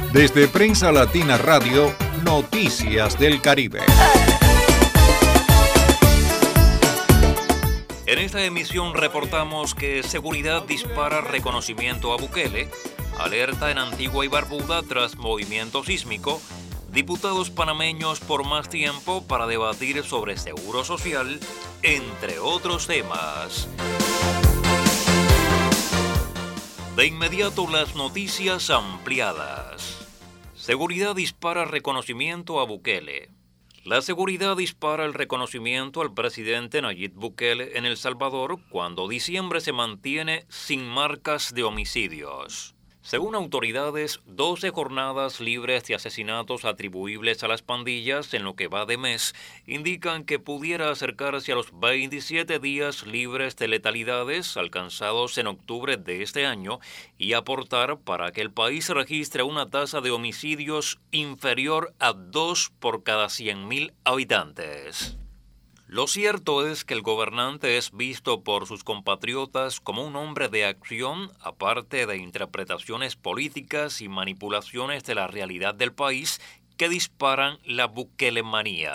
Desde Prensa Latina Radio, Noticias del Caribe. En esta emisión reportamos que seguridad dispara reconocimiento a Bukele, alerta en Antigua y Barbuda tras movimiento sísmico, diputados panameños por más tiempo para debatir sobre seguro social, entre otros temas. De inmediato las noticias ampliadas. Seguridad dispara reconocimiento a Bukele. La seguridad dispara el reconocimiento al presidente Nayib Bukele en El Salvador cuando diciembre se mantiene sin marcas de homicidios. Según autoridades, 12 jornadas libres de asesinatos atribuibles a las pandillas en lo que va de mes indican que pudiera acercarse a los 27 días libres de letalidades alcanzados en octubre de este año y aportar para que el país registre una tasa de homicidios inferior a 2 por cada 100.000 habitantes. Lo cierto es que el gobernante es visto por sus compatriotas como un hombre de acción, aparte de interpretaciones políticas y manipulaciones de la realidad del país que disparan la Bukelemanía.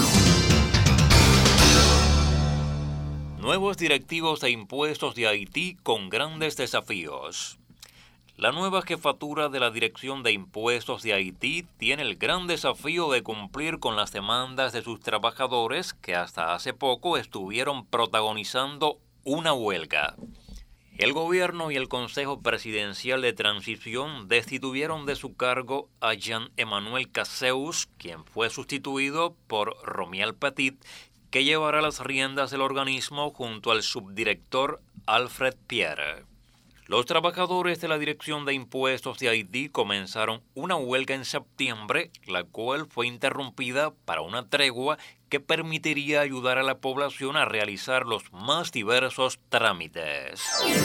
Nuevos directivos de impuestos de Haití con grandes desafíos. La nueva jefatura de la Dirección de Impuestos de Haití tiene el gran desafío de cumplir con las demandas de sus trabajadores que hasta hace poco estuvieron protagonizando una huelga. El gobierno y el Consejo Presidencial de Transición destituyeron de su cargo a Jean-Emmanuel Caseus, quien fue sustituido por Romial Petit, que llevará las riendas del organismo junto al subdirector Alfred Pierre. Los trabajadores de la Dirección de Impuestos de Haití comenzaron una huelga en septiembre, la cual fue interrumpida para una tregua que permitiría ayudar a la población a realizar los más diversos trámites.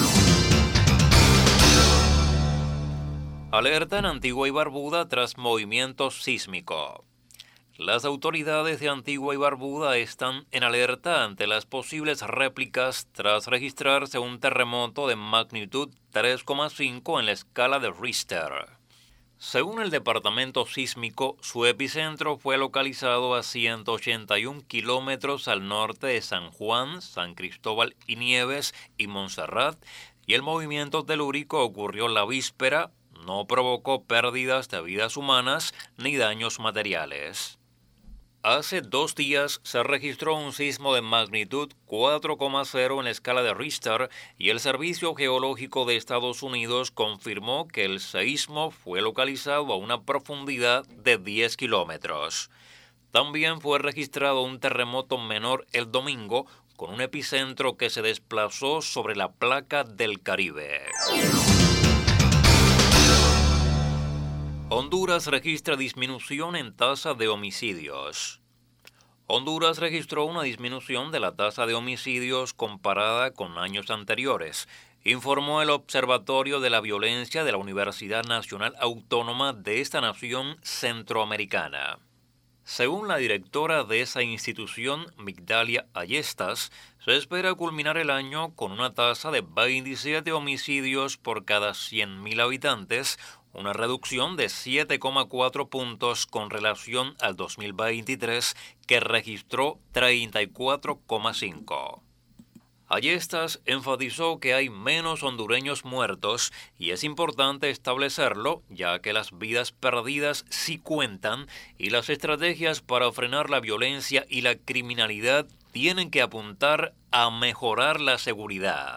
Alerta en Antigua y Barbuda tras movimiento sísmico. Las autoridades de Antigua y Barbuda están en alerta ante las posibles réplicas tras registrarse un terremoto de magnitud 3,5 en la escala de Richter. Según el departamento sísmico, su epicentro fue localizado a 181 kilómetros al norte de San Juan, San Cristóbal y Nieves y Montserrat, y el movimiento telúrico ocurrió la víspera, no provocó pérdidas de vidas humanas ni daños materiales. Hace 2 días se registró un sismo de magnitud 4,0 en la escala de Richter y el Servicio Geológico de Estados Unidos confirmó que el seísmo fue localizado a una profundidad de 10 kilómetros. También fue registrado un terremoto menor el domingo con un epicentro que se desplazó sobre la placa del Caribe. Honduras registra disminución en tasa de homicidios. Honduras registró una disminución de la tasa de homicidios comparada con años anteriores, informó el Observatorio de la Violencia de la Universidad Nacional Autónoma de esta nación centroamericana. Según la directora de esa institución, Migdalia Ayestas, se espera culminar el año con una tasa de 27 homicidios por cada 100.000 habitantes, una reducción de 7,4 puntos con relación al 2023, que registró 34,5. Ayestas enfatizó que hay menos hondureños muertos y es importante establecerlo, ya que las vidas perdidas sí cuentan y las estrategias para frenar la violencia y la criminalidad tienen que apuntar a mejorar la seguridad.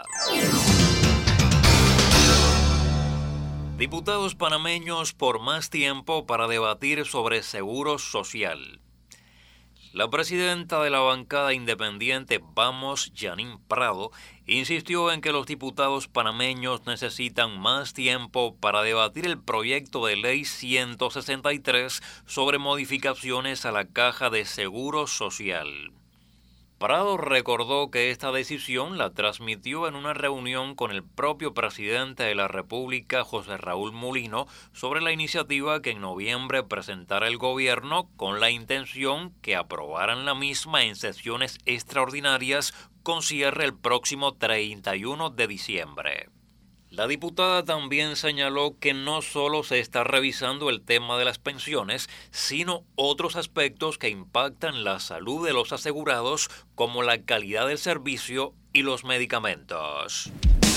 Diputados panameños por más tiempo para debatir sobre seguro social. La presidenta de la bancada independiente Vamos, Yanín Prado, insistió en que los diputados panameños necesitan más tiempo para debatir el proyecto de ley 163 sobre modificaciones a la Caja de Seguro Social. Prado recordó que esta decisión la transmitió en una reunión con el propio presidente de la República, José Raúl Mulino, sobre la iniciativa que en noviembre presentara el gobierno con la intención que aprobaran la misma en sesiones extraordinarias con cierre el próximo 31 de diciembre. La diputada también señaló que no solo se está revisando el tema de las pensiones, sino otros aspectos que impactan la salud de los asegurados, como la calidad del servicio y los medicamentos.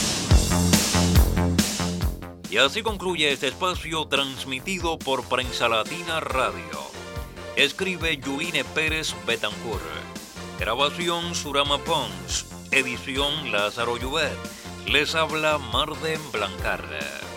Y así concluye este espacio transmitido por Prensa Latina Radio. Escribe Yuline Pérez Betancourt. Grabación Surama Pons. Edición Lázaro Llubet. Les habla Marden Blancar.